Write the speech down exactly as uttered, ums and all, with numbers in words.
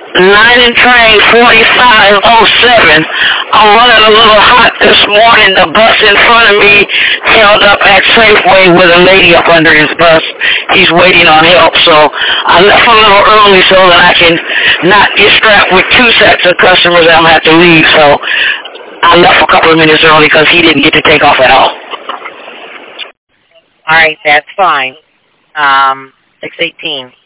Line and train forty-five oh seven. I'm running a little hot this morning. The bus in front of me held up at Safeway with a lady up under his bus. He's waiting on help, so I left a little early so that I can not get strapped with two sets of customers that I'll have to leave. So I left a couple of minutes early because he didn't get to take off at all. All right, that's fine. Um, six eighteen.